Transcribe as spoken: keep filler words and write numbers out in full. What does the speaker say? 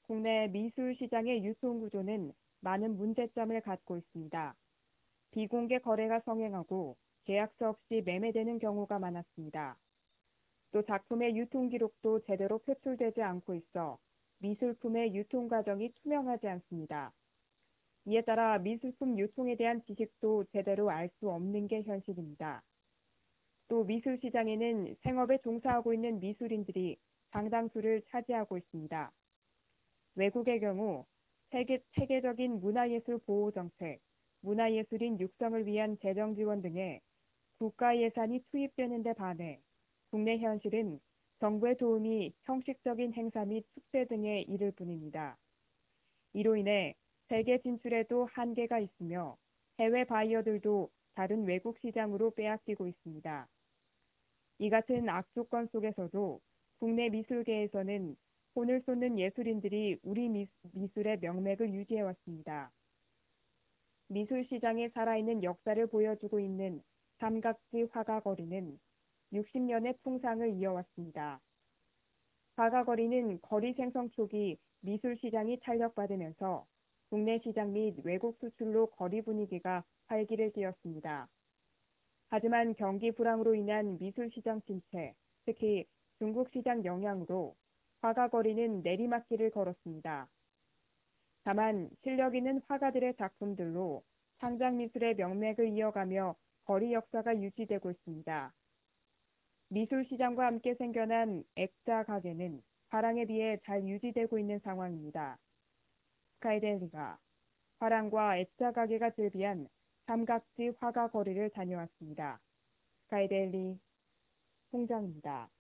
국내 미술 시장의 유통 구조는 많은 문제점을 갖고 있습니다. 비공개 거래가 성행하고 계약서 없이 매매되는 경우가 많았습니다. 또 작품의 유통 기록도 제대로 표출되지 않고 있어 미술품의 유통 과정이 투명하지 않습니다. 이에 따라 미술품 유통에 대한 지식도 제대로 알 수 없는 게 현실입니다. 또 미술 시장에는 생업에 종사하고 있는 미술인들이 상당수를 차지하고 있습니다. 외국의 경우 세계, 체계적인 문화예술 보호 정책, 문화예술인 육성을 위한 재정 지원 등의 국가 예산이 투입되는 데 반해 국내 현실은 정부의 도움이 형식적인 행사 및 축제 등에 이를 뿐입니다. 이로 인해 세계 진출에도 한계가 있으며 해외 바이어들도 다른 외국 시장으로 빼앗기고 있습니다. 이 같은 악조건 속에서도 국내 미술계에서는 혼을 쏟는 예술인들이 우리 미술의 명맥을 유지해왔습니다. 미술 시장에 살아있는 역사를 보여주고 있는 삼각지 화가거리는 육십 년의 풍상을 이어왔습니다. 화가거리는 거리 생성 초기 미술 시장이 탄력받으면서 국내 시장 및 외국 수출로 거리 분위기가 활기를 띠었습니다. 하지만 경기 불황으로 인한 미술 시장 침체, 특히 중국 시장 영향으로 화가거리는 내리막길을 걸었습니다. 다만 실력 있는 화가들의 작품들로 창작 미술의 명맥을 이어가며 거리 역사가 유지되고 있습니다. 미술 시장과 함께 생겨난 액자 가게는 화랑에 비해 잘 유지되고 있는 상황입니다. 스카이데일리가 화랑과 액자 가게가 즐비한 삼각지 화가 거리를 다녀왔습니다. 스카이데일리 홍정입니다.